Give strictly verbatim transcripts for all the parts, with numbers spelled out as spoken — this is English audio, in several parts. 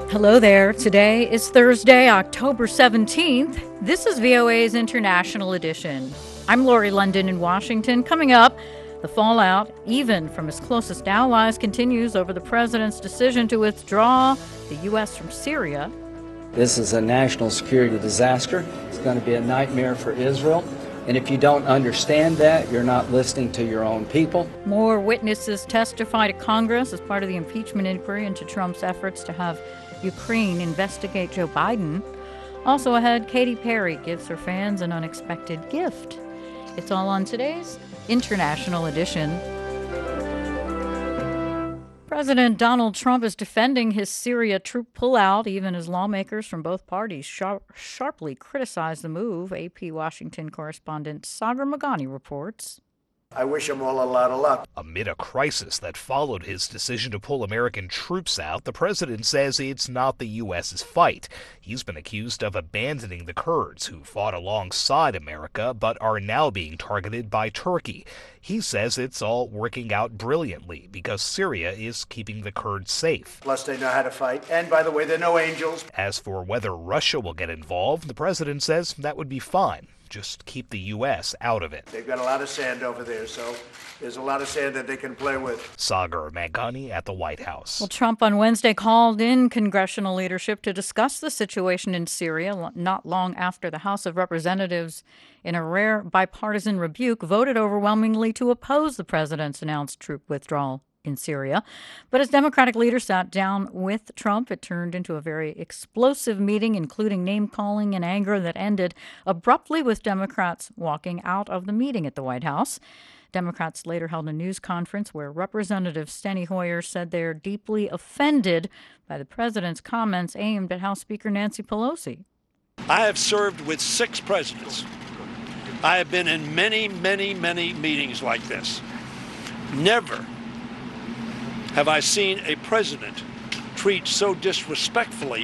Hello there. Today is Thursday, October seventeenth. This is V O A's International Edition. I'm Lori London in Washington. Coming up, the fallout, even from his closest allies, continues over the president's decision to withdraw the U S from Syria. This is a national security disaster. It's going to be a nightmare for Israel. And if you don't understand that, you're not listening to your own people. More witnesses testify to Congress as part of the impeachment inquiry into Trump's efforts to have Ukraine investigate Joe Biden. Also ahead, Katy Perry gives her fans an unexpected gift. It's all on today's International Edition. President Donald Trump is defending his Syria troop pullout, even as lawmakers from both parties sharp, sharply criticize the move. A P Washington correspondent Sagar Meghani reports. I wish him all a lot of luck. Amid a crisis that followed his decision to pull American troops out, the president says it's not the U S's fight. He's been accused of abandoning the Kurds, who fought alongside America but are now being targeted by Turkey. He says it's all working out brilliantly because Syria is keeping the Kurds safe. Plus, they know how to fight. And by the way, they're no angels. As for whether Russia will get involved, the president says that would be fine. Just keep the U S out of it. They've got a lot of sand over there, so there's a lot of sand that they can play with. Sagar Meghani at the White House. Well, Trump on Wednesday called in congressional leadership to discuss the situation in Syria, not long after the House of Representatives, in a rare bipartisan rebuke, voted overwhelmingly to oppose the president's announced troop withdrawal in Syria. But as Democratic leaders sat down with Trump, it turned into a very explosive meeting, including name-calling and anger that ended abruptly with Democrats walking out of the meeting at the White House. Democrats later held a news conference where Representative Steny Hoyer said they're deeply offended by the president's comments aimed at House Speaker Nancy Pelosi. I have served with six presidents. I have been in many, many, many meetings like this. Never have I seen a president treat so disrespectfully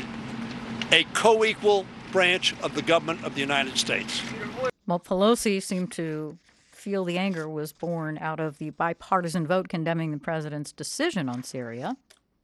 a co-equal branch of the government of the United States. Well, Pelosi seemed to feel the anger was born out of the bipartisan vote condemning the president's decision on Syria.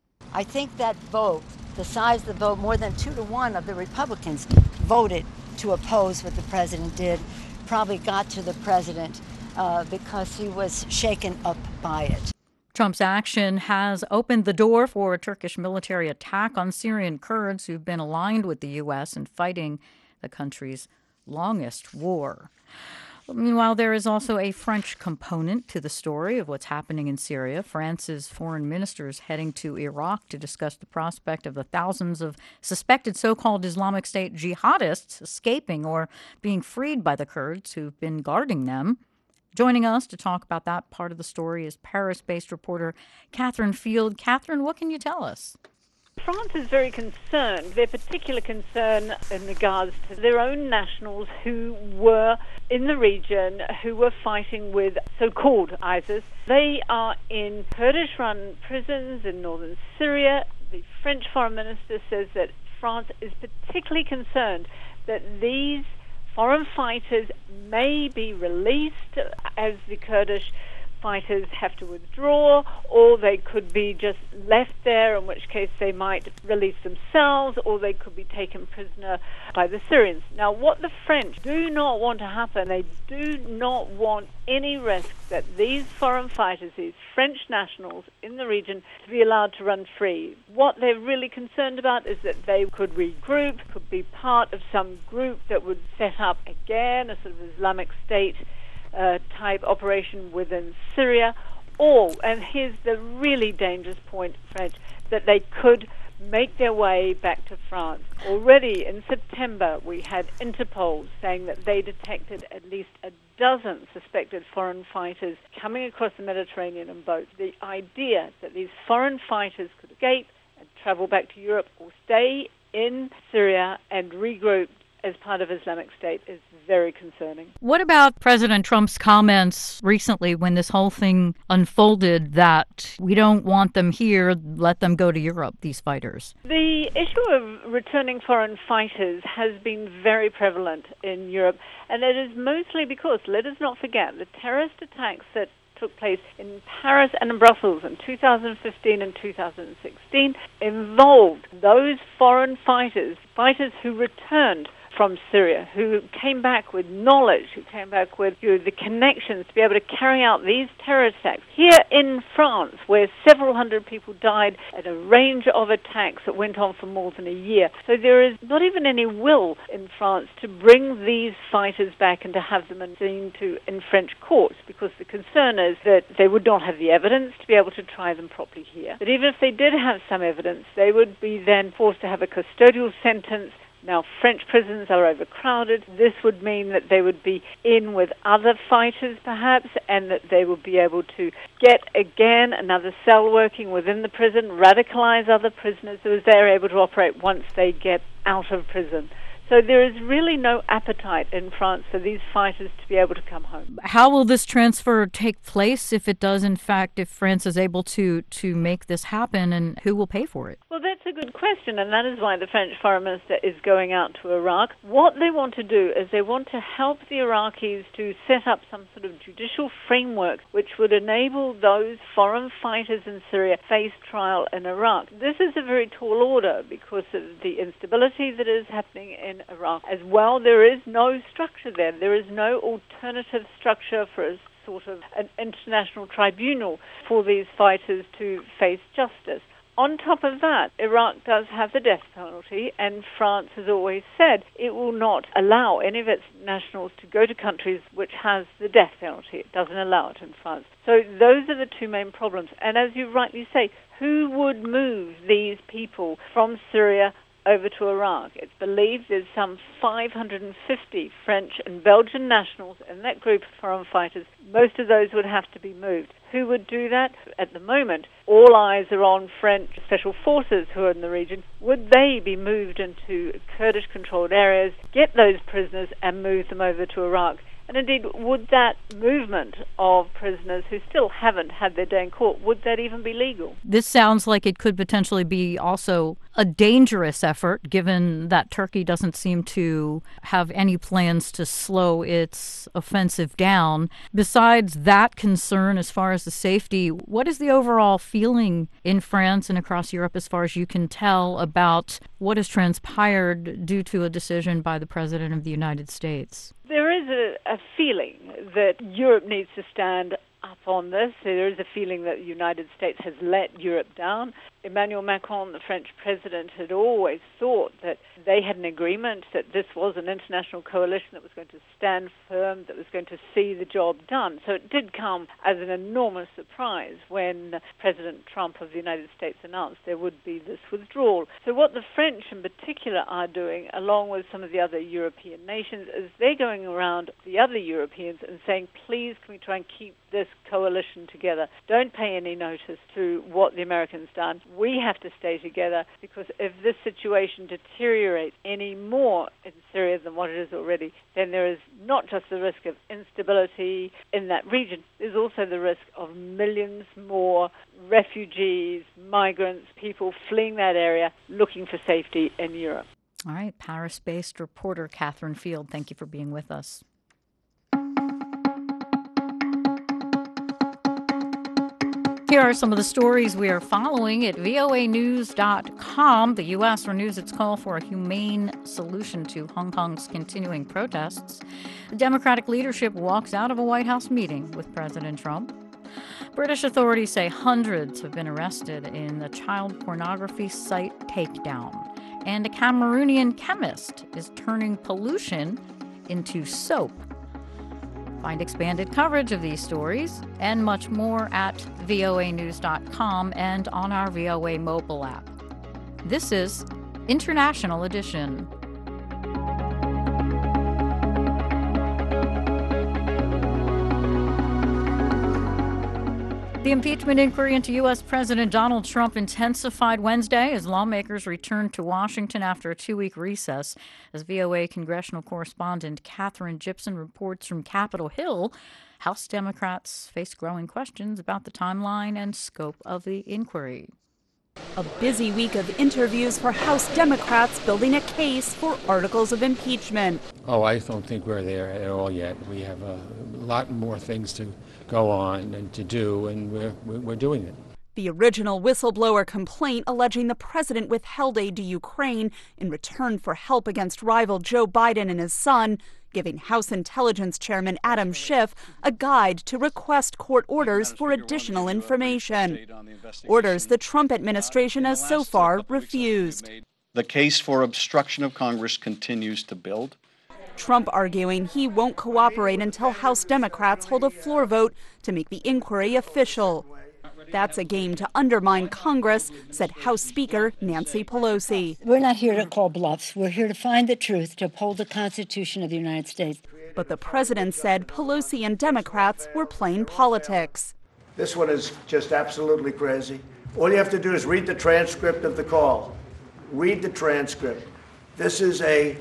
I think that vote, the size of the vote, more than two to one of the Republicans voted to oppose what the president did, probably got to the president uh, because he was shaken up by it. Trump's action has opened the door for a Turkish military attack on Syrian Kurds who've been aligned with the U S and fighting the country's longest war. Meanwhile, there is also a French component to the story of what's happening in Syria. France's foreign minister is heading to Iraq to discuss the prospect of the thousands of suspected so-called Islamic State jihadists escaping or being freed by the Kurds who've been guarding them. Joining us to talk about that part of the story is Paris-based reporter Catherine Field. Catherine, what can you tell us? France is very concerned. Their particular concern in regards to their own nationals who were in the region, who were fighting with so-called ISIS. They are in Kurdish-run prisons in northern Syria. The French foreign minister says that France is particularly concerned that these foreign fighters may be released as the Kurdish fighters have to withdraw, or they could be just left there, in which case they might release themselves, or they could be taken prisoner by the Syrians. Now, what the French do not want to happen, they do not want any risk that these foreign fighters, these French nationals in the region, to be allowed to run free. What they're really concerned about is that they could regroup, could be part of some group that would set up again a sort of Islamic State Uh, type operation within Syria, or, and here's the really dangerous point, French, that they could make their way back to France. Already in September, we had Interpol saying that they detected at least a dozen suspected foreign fighters coming across the Mediterranean on boats. The idea that these foreign fighters could escape and travel back to Europe or stay in Syria and regroup as part of Islamic State is very concerning. What about President Trump's comments recently when this whole thing unfolded that we don't want them here, let them go to Europe, these fighters? The issue of returning foreign fighters has been very prevalent in Europe, and it is mostly because, let us not forget, the terrorist attacks that took place in Paris and in Brussels in two thousand fifteen and two thousand sixteen involved those foreign fighters, fighters who returned from Syria, who came back with knowledge, who came back with you know, the connections to be able to carry out these terror attacks. Here in France, where several hundred people died at a range of attacks that went on for more than a year. So there is not even any will in France to bring these fighters back and to have them seen to in French courts, because the concern is that they would not have the evidence to be able to try them properly here. But even if they did have some evidence, they would be then forced to have a custodial sentence. Now, French prisons are overcrowded. This would mean that they would be in with other fighters, perhaps, and that they would be able to get, again, another cell working within the prison, radicalize other prisoners so as they're able to operate once they get out of prison. So there is really no appetite in France for these fighters to be able to come home. How will this transfer take place if it does, in fact, if France is able to, to make this happen, and who will pay for it? Well, that's a good question, and that is why the French foreign minister is going out to Iraq. What they want to do is they want to help the Iraqis to set up some sort of judicial framework which would enable those foreign fighters in Syria to face trial in Iraq. This is a very tall order because of the instability that is happening in Iraq. As well, there is no structure there. There is no alternative structure for a sort of an international tribunal for these fighters to face justice. On top of that, Iraq does have the death penalty, and France has always said it will not allow any of its nationals to go to countries which has the death penalty. It doesn't allow it in France. So those are the two main problems. And as you rightly say, who would move these people from Syria over to Iraq? It's believed there's some five hundred fifty French and Belgian nationals in that group of foreign fighters. Most of those would have to be moved. Who would do that? At the moment, all eyes are on French special forces who are in the region. Would they be moved into Kurdish-controlled areas, get those prisoners, and move them over to Iraq? And indeed, would that movement of prisoners who still haven't had their day in court, would that even be legal? This sounds like it could potentially be also a dangerous effort, given that Turkey doesn't seem to have any plans to slow its offensive down. Besides that concern as far as the safety, what is the overall feeling in France and across Europe as far as you can tell about what has transpired due to a decision by the President of the United States? There is a, a feeling that Europe needs to stand up on this. There is a feeling that the United States has let Europe down. Emmanuel Macron, the French president, had always thought that they had an agreement, that this was an international coalition that was going to stand firm, that was going to see the job done. So it did come as an enormous surprise when President Trump of the United States announced there would be this withdrawal. So what the French in particular are doing, along with some of the other European nations, is they're going around the other Europeans and saying, please, can we try and keep this coalition together? Don't pay any notice to what the Americans done. We have to stay together, because if this situation deteriorates any more in Syria than what it is already, then there is not just the risk of instability in that region, there's also the risk of millions more refugees, migrants, people fleeing that area, looking for safety in Europe. All right, Paris-based reporter Catherine Field, thank you for being with us. Here are some of the stories we are following at V O A news dot com. The U S renews its call for a humane solution to Hong Kong's continuing protests. The Democratic leadership walks out of a White House meeting with President Trump. British authorities say hundreds have been arrested in the child pornography site takedown. And a Cameroonian chemist is turning pollution into soap. Find expanded coverage of these stories and much more at V O A news dot com and on our V O A mobile app. This is International Edition. The impeachment inquiry into U S. President Donald Trump intensified Wednesday as lawmakers returned to Washington after a two-week recess. As V O A congressional correspondent Catherine Gibson reports from Capitol Hill, House Democrats face growing questions about the timeline and scope of the inquiry. A busy week of interviews for House Democrats building a case for articles of impeachment. Oh, I don't think we're there at all yet. We have a lot more things to go on and to do, and we're, we're doing it. The original whistleblower complaint alleging the president withheld aid to Ukraine in return for help against rival Joe Biden and his son, giving House Intelligence Chairman Adam Schiff a guide to request court orders for additional information. Orders the Trump administration has so far refused. The case for obstruction of Congress continues to build. Trump arguing he won't cooperate until House Democrats hold a floor vote to make the inquiry official. That's a game to undermine Congress, said House Speaker Nancy Pelosi. We're not here to call bluffs. We're here to find the truth, to uphold the Constitution of the United States. But the president said Pelosi and Democrats were playing politics. This one is just absolutely crazy. All you have to do is read the transcript of the call. Read the transcript. This is a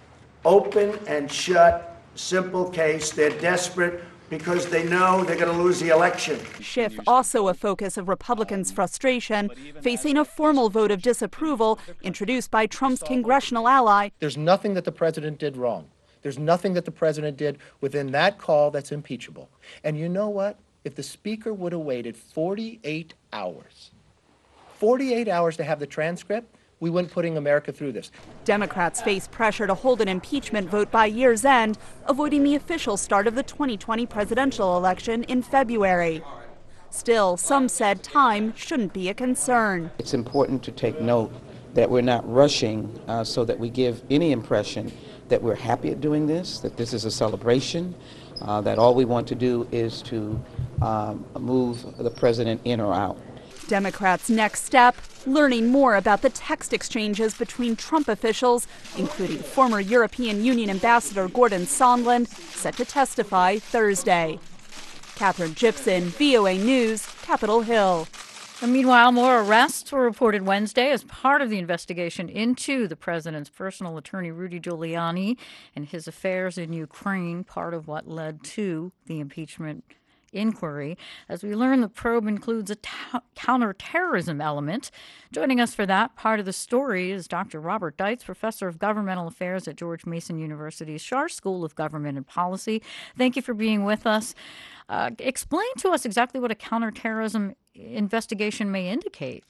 open and shut, simple case. They're desperate because they know they're going to lose the election. Schiff, also a focus of Republicans' frustration, facing a formal vote of disapproval introduced by Trump's congressional ally. There's nothing that the president did wrong. There's nothing that the president did within that call that's impeachable. And you know what? If the speaker would have waited forty-eight hours, forty-eight hours to have the transcript, we wouldn't putting America through this. Democrats face pressure to hold an impeachment vote by year's end, avoiding the official start of the twenty twenty presidential election in February. Still, some said time shouldn't be a concern. It's important to take note that we're not rushing uh, so that we give any impression that we're happy at doing this, that this is a celebration, uh, that all we want to do is to um, move the president in or out. Democrats' next step, learning more about the text exchanges between Trump officials, including former European Union Ambassador Gordon Sondland, set to testify Thursday. Catherine Gibson, V O A News, Capitol Hill. And meanwhile, more arrests were reported Wednesday as part of the investigation into the president's personal attorney, Rudy Giuliani, and his affairs in Ukraine, part of what led to the impeachment inquiry. As we learn, the probe includes a ta- counterterrorism element. Joining us for that part of the story is Doctor Robert Deitz, professor of governmental affairs at George Mason University's Schar School of Government and Policy. Thank you for being with us. Uh, explain to us exactly what a counterterrorism investigation may indicate.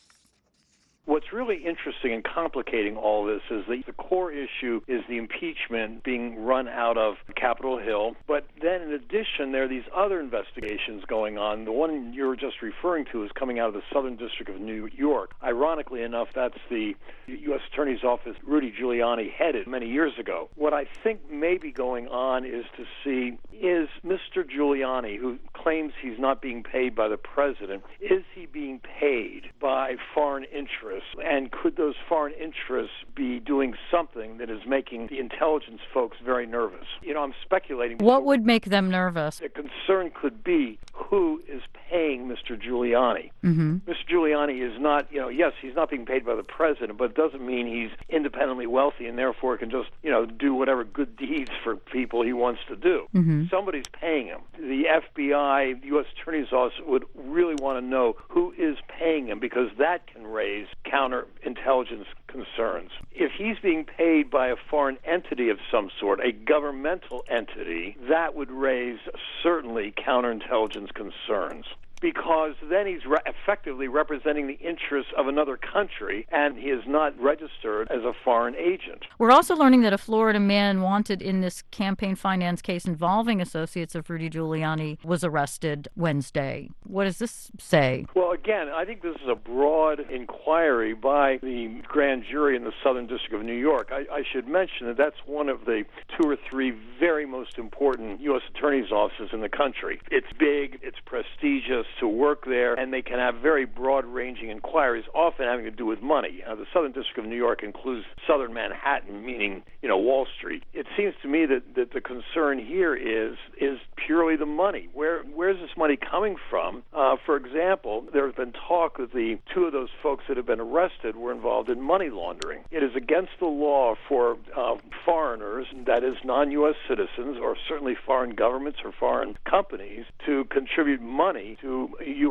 What's really interesting and complicating all this is that the core issue is the impeachment being run out of Capitol Hill. But then in addition, there are these other investigations going on. The one you're just referring to is coming out of the Southern District of New York. Ironically enough, that's the U S Attorney's Office Rudy Giuliani headed many years ago. What I think may be going on is to see, is Mister Giuliani, who claims he's not being paid by the president, is he being paid by foreign interests? And could those foreign interests be doing something that is making the intelligence folks very nervous? You know, I'm speculating. What would make them nervous? The concern could be who is paying Mister Giuliani. Mm-hmm. Mister Giuliani is not, you know, yes, he's not being paid by the president, but it doesn't mean he's independently wealthy and therefore can just, you know, do whatever good deeds for people he wants to do. Mm-hmm. Somebody's paying him. The F B I, the U S Attorney's Office would really want to know who is paying him, because that can raise counterintelligence concerns. If he's being paid by a foreign entity of some sort, a governmental entity, that would raise certainly counterintelligence concerns, because then he's re- effectively representing the interests of another country, and he is not registered as a foreign agent. We're also learning that a Florida man wanted in this campaign finance case involving associates of Rudy Giuliani was arrested Wednesday. What does this say? Well, again, I think this is a broad inquiry by the grand jury in the Southern District of New York. I, I should mention that that's one of the two or three very most important U S attorney's offices in the country. It's big, it's prestigious to work there, and they can have very broad-ranging inquiries, often having to do with money. Uh, the Southern District of New York includes Southern Manhattan, meaning, you know, Wall Street. It seems to me that, that the concern here is is purely the money. Where where's this money coming from? Uh, for example, there has been talk that the two of those folks that have been arrested were involved in money laundering. It is against the law for uh, foreigners, that is non-U S citizens, or certainly foreign governments or foreign companies, to contribute money to U S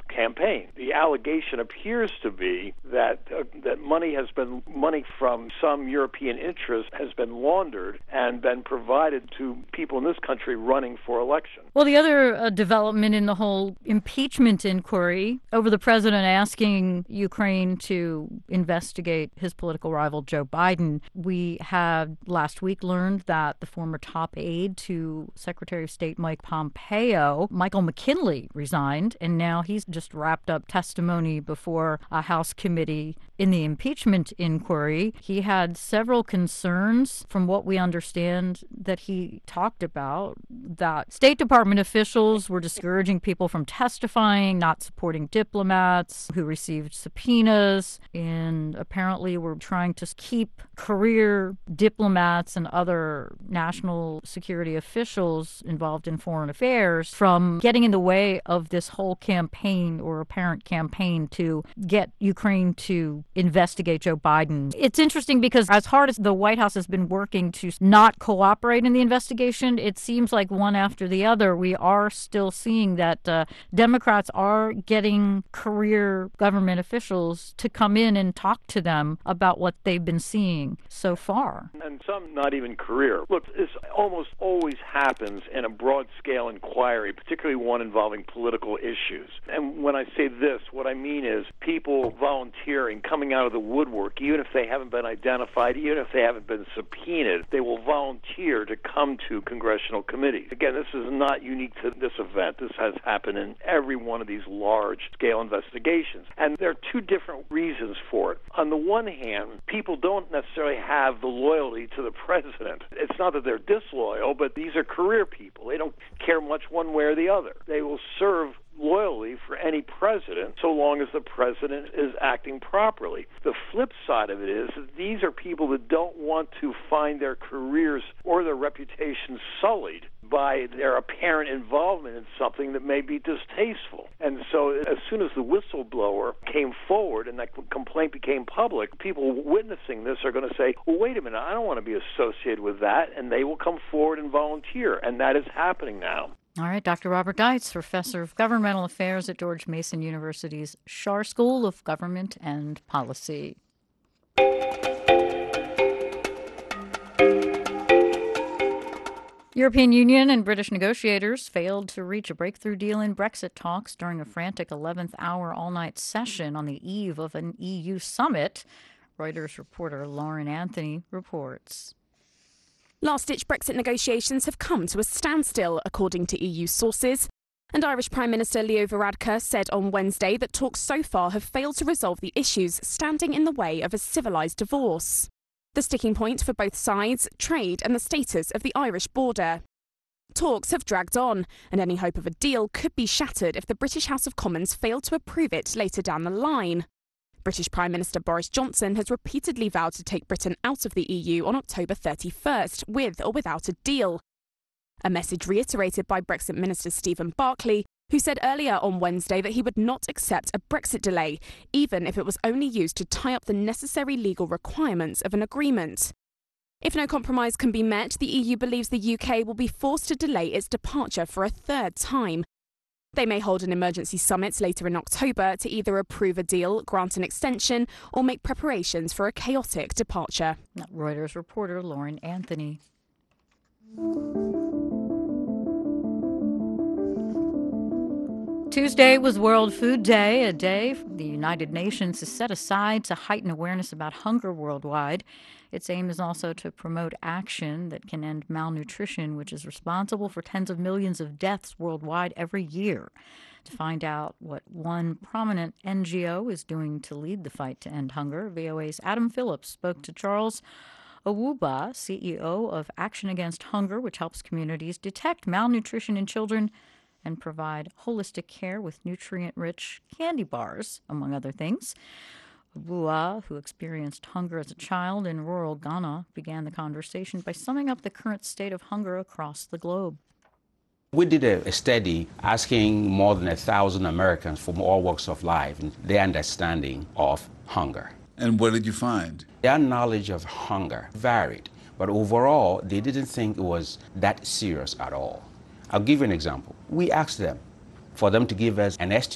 campaign. The allegation appears to be that uh, that money has been money from some European interest has been laundered and been provided to people in this country running for election. Well, the other uh, development in the whole impeachment inquiry over the president asking Ukraine to investigate his political rival Joe Biden, we had last week learned that the former top aide to Secretary of State Mike Pompeo, Michael McKinley, resigned, and now he's just wrapped up testimony before a House committee in the impeachment inquiry. He had several concerns, from what we understand, that he talked about, that State Department officials were discouraging people from testifying, not supporting diplomats who received subpoenas, and apparently were trying to keep career diplomats and other national security officials involved in foreign affairs from getting in the way of this whole campaign or apparent campaign to get Ukraine to investigate Joe Biden. It's interesting because as hard as the White House has been working to not cooperate in the investigation, it seems like one after the other, we are still seeing that uh, Democrats are getting career government officials to come in and talk to them about what they've been seeing so far. And some not even career. Look, this almost always happens in a broad-scale inquiry, particularly one involving political issues. And when I say this, what I mean is people volunteering, coming out of the woodwork, even if they haven't been identified, even if they haven't been subpoenaed, they will volunteer to come to congressional committees. Again, this is not unique to this event. This has happened in every one of these large-scale investigations. And there are two different reasons for it. On the one hand, people don't necessarily have the loyalty to the president. It's not that they're disloyal, but these are career people. They don't care much one way or the other. They will serve loyally for any president so long as the president is acting properly. The flip side of it is that these are people that don't want to find their careers or their reputations sullied by their apparent involvement in something that may be distasteful. And so as soon as the whistleblower came forward and that complaint became public, people witnessing this are going to say, well, wait a minute, I don't want to be associated with that, and they will come forward and volunteer, and that is happening now. All right, Doctor Robert Deitz, Professor of Governmental Affairs at George Mason University's Schar School of Government and Policy. European Union and British negotiators failed to reach a breakthrough deal in Brexit talks during a frantic eleventh hour all-night session on the eve of an E U summit. Reuters reporter Lauren Anthony reports. Last-ditch Brexit negotiations have come to a standstill, according to E U sources. And Irish Prime Minister Leo Varadkar said on Wednesday that talks so far have failed to resolve the issues standing in the way of a civilised divorce. The sticking point for both sides, trade and the status of the Irish border. Talks have dragged on, and any hope of a deal could be shattered if the British House of Commons fail to approve it later down the line. British Prime Minister Boris Johnson has repeatedly vowed to take Britain out of the E U on October thirty-first, with or without a deal. A message reiterated by Brexit Minister Stephen Barclay, who said earlier on Wednesday that he would not accept a Brexit delay, even if it was only used to tie up the necessary legal requirements of an agreement. If no compromise can be met, the E U believes the U K will be forced to delay its departure for a third time. They may hold an emergency summit later in October to either approve a deal, grant an extension, or make preparations for a chaotic departure. Reuters reporter Lauren Anthony. Tuesday was World Food Day, a day the United Nations has set aside to heighten awareness about hunger worldwide. Its aim is also to promote action that can end malnutrition, which is responsible for tens of millions of deaths worldwide every year. To find out what one prominent N G O is doing to lead the fight to end hunger, V O A's Adam Phillips spoke to Charles Owuba, C E O of Action Against Hunger, which helps communities detect malnutrition in children and provide holistic care with nutrient-rich candy bars, among other things. Owuba, who experienced hunger as a child in rural Ghana, began the conversation by summing up the current state of hunger across the globe. We did a, a study asking more than a thousand Americans from all walks of life and their understanding of hunger. And what did you find? Their knowledge of hunger varied, but overall, they didn't think it was that serious at all. I'll give you an example. We asked them for them to give us an estimate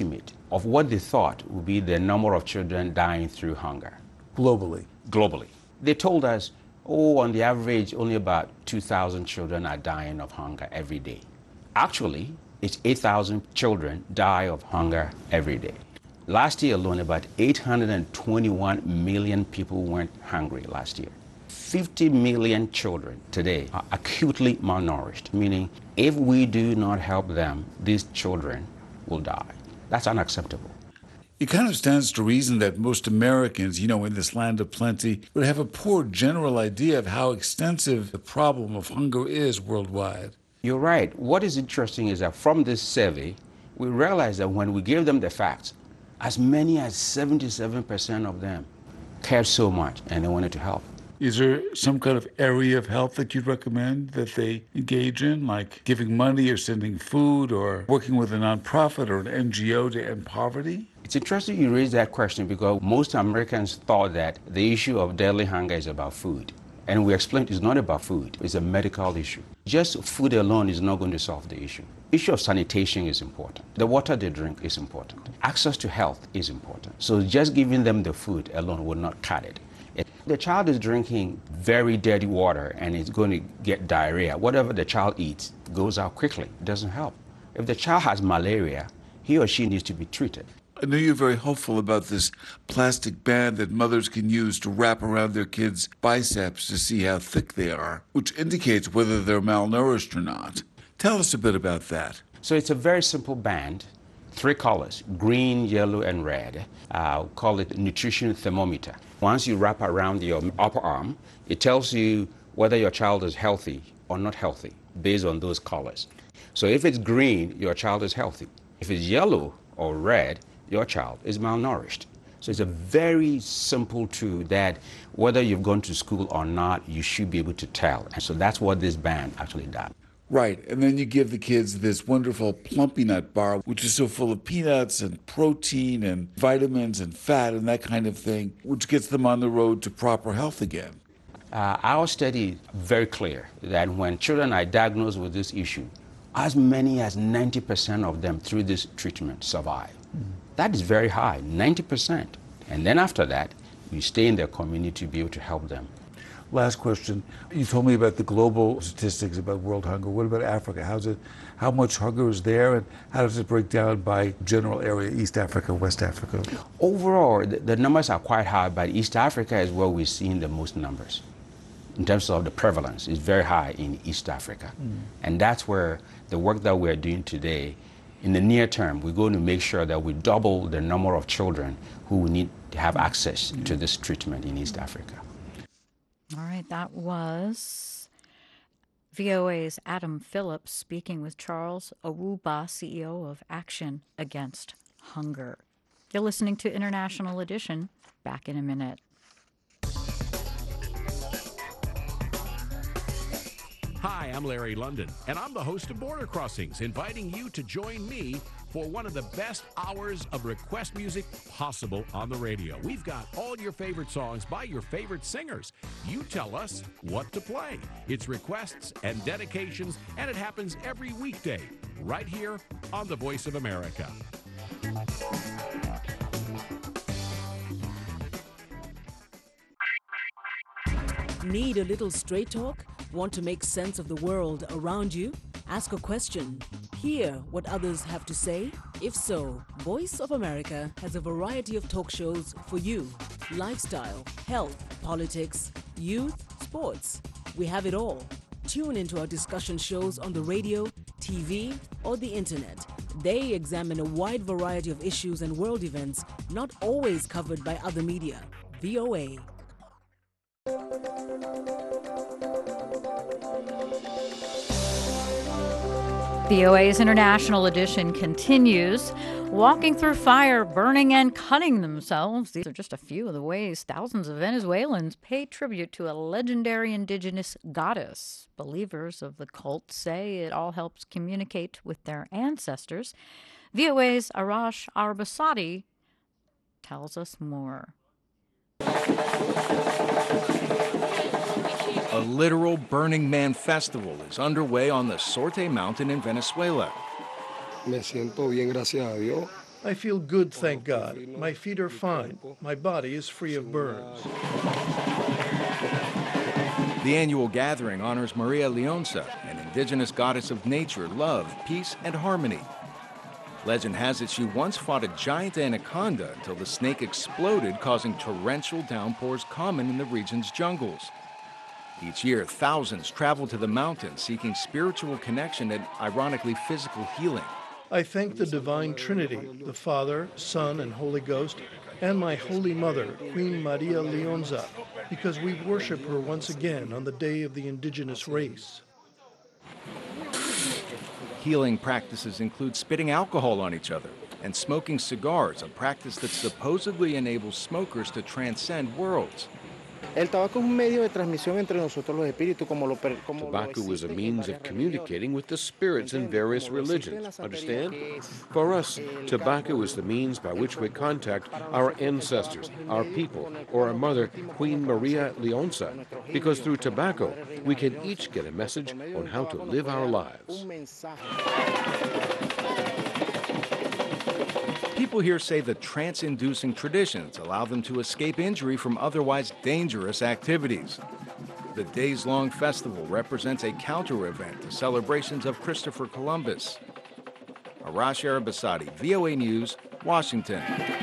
of what they thought would be the number of children dying through hunger. Globally? Globally. They told us, oh, on the average, only about two thousand children are dying of hunger every day. Actually, it's eight thousand children die of hunger every day. Last year alone, about eight hundred twenty-one million people went hungry last year. fifty million children today are acutely malnourished, meaning if we do not help them, these children will die. That's unacceptable. It kind of stands to reason that most Americans, you know, in this land of plenty, would have a poor general idea of how extensive the problem of hunger is worldwide. You're right. What is interesting is that from this survey, we realized that when we gave them the facts, as many as seventy-seven percent of them cared so much and they wanted to help. Is there some kind of area of help that you'd recommend that they engage in, like giving money or sending food or working with a nonprofit or an N G O to end poverty? It's interesting you raise that question because most Americans thought that the issue of deadly hunger is about food. And we explained it's not about food, it's a medical issue. Just food alone is not going to solve the issue. Issue of sanitation is important. The water they drink is important. Access to health is important. So just giving them the food alone would not cut it. If the child is drinking very dirty water and is going to get diarrhea, whatever the child eats goes out quickly. It doesn't help. If the child has malaria, he or she needs to be treated. I know you're very hopeful about this plastic band that mothers can use to wrap around their kids' biceps to see how thick they are, which indicates whether they're malnourished or not. Tell us a bit about that. So it's a very simple band, three colors, green, yellow, and red. Uh, we call it nutrition thermometer. Once you wrap around your upper arm, it tells you whether your child is healthy or not healthy based on those colors. So if it's green, your child is healthy. If it's yellow or red, your child is malnourished. So it's a very simple tool that whether you've gone to school or not, you should be able to tell. And so that's what this band actually does. Right, and then you give the kids this wonderful Plumpy Nut bar, which is so full of peanuts and protein and vitamins and fat and that kind of thing, which gets them on the road to proper health again. Uh, our study is very clear that when children are diagnosed with this issue, as many as ninety percent of them through this treatment survive. Mm. That is very high, ninety percent. And then after that, we stay in their community to be able to help them. Last question. You told me about the global statistics about world hunger. What about Africa? How's it, how much hunger is there, and how does it break down by general area, East Africa, West Africa? Overall, the, the numbers are quite high, but East Africa is where we're seeing the most numbers. In terms of the prevalence, it's very high in East Africa. Mm. And that's where the work that we're doing today, in the near term, we're going to make sure that we double the number of children who need to have access mm. to this treatment in East Africa. All right, that was V O A's Adam Phillips speaking with Charles Awuba, C E O of Action Against Hunger. You're listening to International Edition. Back in a minute. Hi, I'm Larry London, and I'm the host of Border Crossings, inviting you to join me for one of the best hours of request music possible on the radio. We've got all your favorite songs by your favorite singers. You tell us what to play. It's requests and dedications, and it happens every weekday right here on The Voice of America. Need a little straight talk? Want to make sense of the world around you? Ask a question. Hear what others have to say? If so, Voice of America has a variety of talk shows for you. Lifestyle, health, politics, youth, sports. We have it all. Tune into our discussion shows on the radio, T V, or the internet. They examine a wide variety of issues and world events not always covered by other media. V O A. V O A's International Edition continues. Walking through fire, burning and cutting themselves. These are just a few of the ways thousands of Venezuelans pay tribute to a legendary indigenous goddess. Believers of the cult say it all helps communicate with their ancestors. V O A's Arash Arbasadi tells us more. A literal Burning Man festival is underway on the Sorte Mountain in Venezuela. Me siento bien, gracias a Dios. I feel good, thank God. My feet are fine. My body is free of burns. The annual gathering honors Maria Leonsa, an indigenous goddess of nature, love, peace, and harmony. Legend has it she once fought a giant anaconda until the snake exploded, causing torrential downpours common in the region's jungles. Each year, thousands travel to the mountains seeking spiritual connection and, ironically, physical healing. I thank the Divine Trinity, the Father, Son, and Holy Ghost, and my Holy Mother, Queen Maria Leonsa, because we worship her once again on the Day of the Indigenous Race. Healing practices include spitting alcohol on each other and smoking cigars, a practice that supposedly enables smokers to transcend worlds. Tobacco is a means of communicating with the spirits in various religions, understand? For us, tobacco is the means by which we contact our ancestors, our people, or our mother, Queen Maria Leonsa, because through tobacco, we can each get a message on how to live our lives. People here say the trance-inducing traditions allow them to escape injury from otherwise dangerous activities. The days-long festival represents a counter-event to celebrations of Christopher Columbus. Arash Arabasadi, V O A News, Washington.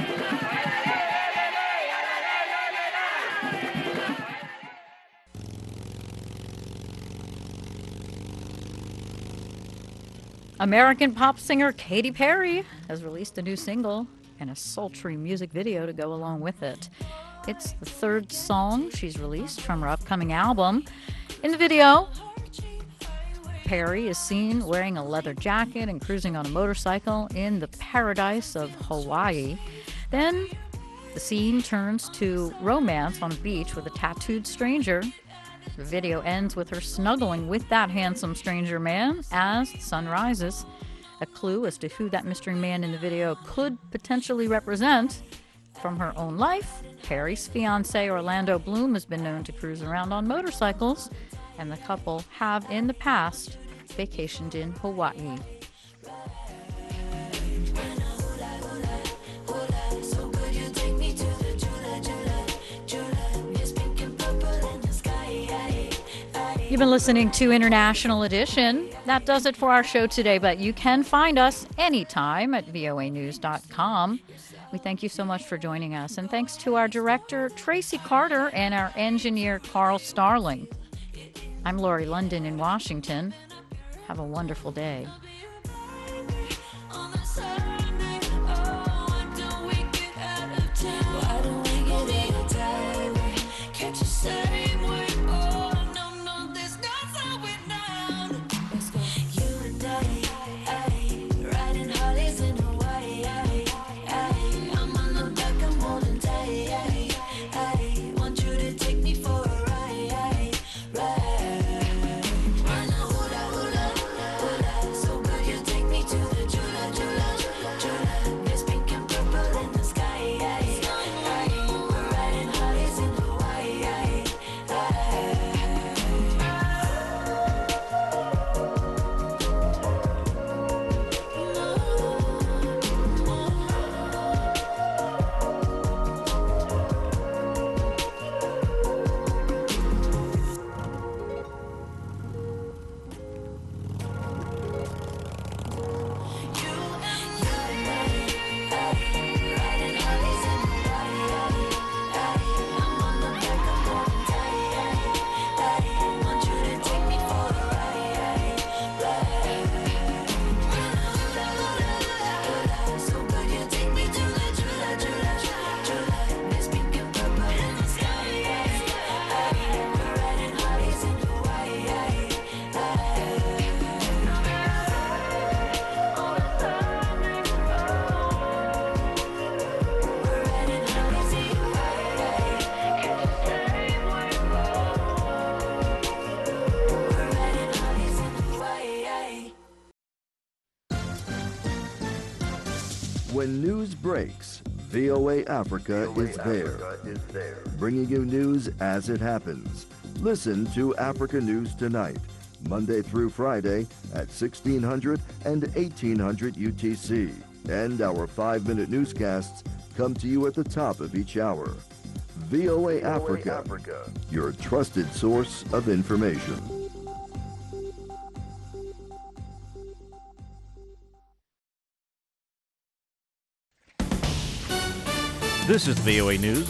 American pop singer Katy Perry has released a new single and a sultry music video to go along with it. It's the third song she's released from her upcoming album. In the video, Perry is seen wearing a leather jacket and cruising on a motorcycle in the paradise of Hawaii. Then the scene turns to romance on a beach with a tattooed stranger. The video ends with her snuggling with that handsome stranger man as the sun rises. A clue as to who that mystery man in the video could potentially represent. From her own life, Perry's fiancé Orlando Bloom has been known to cruise around on motorcycles, and the couple have in the past vacationed in Hawaii. You've been listening to International Edition. That does it for our show today, but you can find us anytime at V O A news dot com. We thank you so much for joining us, and thanks to our director, Tracy Carter, and our engineer, Carl Starling. I'm Lori London in Washington. Have a wonderful day. When news breaks, V O A Africa is there, bringing you news as it happens. Listen to Africa News Tonight, Monday through Friday at sixteen hundred and eighteen hundred U T C. And our five-minute newscasts come to you at the top of each hour. V O A Africa, your trusted source of information. This is V O A News.